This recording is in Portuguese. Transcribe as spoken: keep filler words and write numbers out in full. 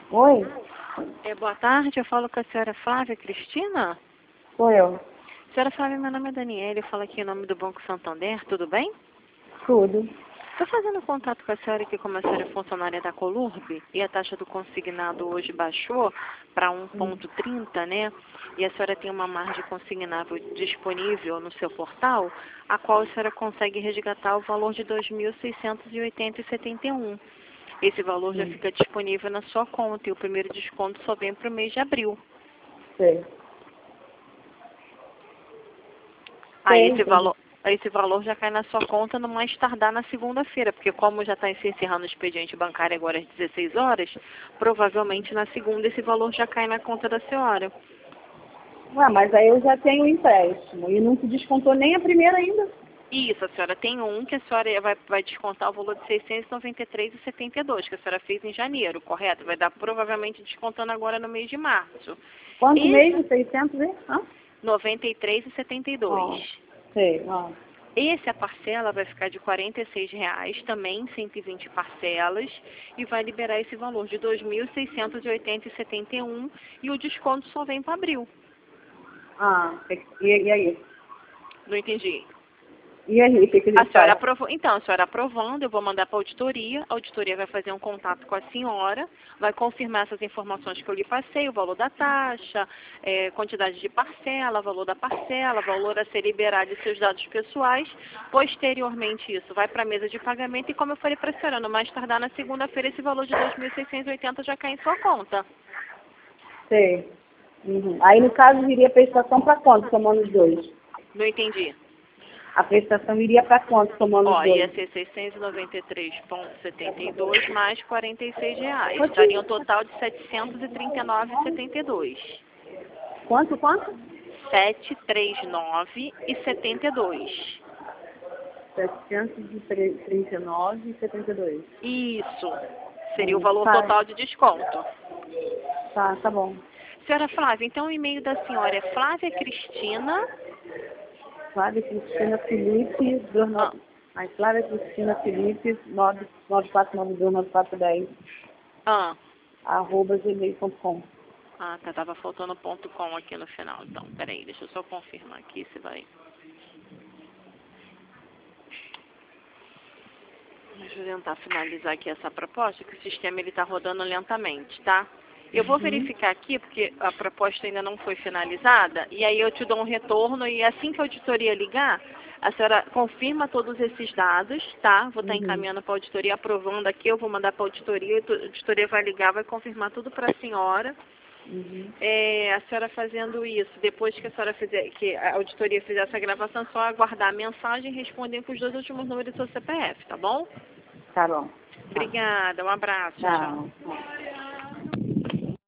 Oi, É, boa tarde, eu falo com a senhora Flávia Cristina. sou eu. Senhora Flávia, meu nome é Daniela, eu falo aqui em nome do Banco Santander, tudo bem? Tudo. Estou fazendo contato com a senhora aqui como a senhora é funcionária da Colurb e a taxa do consignado hoje baixou para um Hum. ponto trinta, né? E a senhora tem uma margem consignável disponível no seu portal, a qual a senhora consegue resgatar o valor de dois mil seiscentos e oitenta vírgula setenta e um. Esse valor já Hum. fica disponível na sua conta e o primeiro desconto só vem para o mês de abril. Sei. Aí Sei, esse entendi. valor, aí esse valor já cai na sua conta no mais tardar na segunda-feira, porque como já está se encerrando o expediente bancário agora às dezesseis horas, provavelmente na segunda esse valor já cai na conta da senhora. Ué, mas aí eu já tenho o empréstimo e não se descontou nem a primeira ainda. Isso, a senhora tem um que a senhora vai, vai descontar o valor de seiscentos e noventa e três vírgula setenta e dois, que a senhora fez em janeiro, correto? Vai dar provavelmente descontando agora no mês de março. Quanto Esse, mesmo? seiscentos, hein? Hã? noventa e três vírgula setenta e Ó, dois. sei, ó. Esse, a parcela vai ficar de quarenta e seis reais, também cento e vinte parcelas, e vai liberar esse valor de dois mil seiscentos e oitenta vírgula setenta e um, e o desconto só vem para abril. Ah, e, e aí? Não entendi. E aí, o que, que a A gente senhora faz? aprovou, então, a senhora aprovando, eu vou mandar para a auditoria, a auditoria vai fazer um contato com a senhora, vai confirmar essas informações que eu lhe passei, o valor da taxa, eh, quantidade de parcela, valor da parcela, valor a ser liberado e seus dados pessoais. Posteriormente isso vai para a mesa de pagamento e, como eu falei para a senhora, no mais tardar na segunda-feira esse valor de dois mil seiscentos e oitenta já cai em sua conta. Sei. Uhum. Aí, no caso, iria a prestação para quanto, somando os dois? Não entendi. A prestação iria para quanto, somando os Ó, ia dois? ser seiscentos e noventa e três vírgula setenta e dois mais quarenta e seis reais. Quanto? Daria um total de setecentos e trinta e nove vírgula setenta e dois. Quanto, quanto? setecentos e trinta e nove vírgula setenta e dois. setecentos e trinta e nove vírgula setenta e dois. Isso. Seria o Hum, valor tá, total de desconto. tá, tá bom. Senhora Flávia, então o e-mail da senhora é Flávia Cristina. Flávia Cristina Felipe, dois Ah, nove Mas Flávia Cristina Felipe, nove nove quatro nove dois nove quatro dez, ah, arroba gmail ponto com. ah, tá, tava faltando ponto com aqui no final. Então, peraí, deixa eu só confirmar aqui se vai. Deixa eu tentar finalizar aqui essa proposta, que o sistema ele está rodando lentamente, tá? Eu vou Uhum. verificar aqui, porque a proposta ainda não foi finalizada, e aí eu te dou um retorno, e assim que a auditoria ligar, a senhora confirma todos esses dados, tá? Vou estar Uhum. encaminhando para a auditoria, aprovando aqui, eu vou mandar para a auditoria, a auditoria vai ligar, vai confirmar tudo para a senhora. Uhum. É, a senhora fazendo isso, depois que a senhora fizer, que a auditoria fizer essa gravação, só aguardar a mensagem e responder com os dois últimos números do seu C P F, tá bom? Tá bom. Tá. Obrigada, um abraço, tchau. Tchau.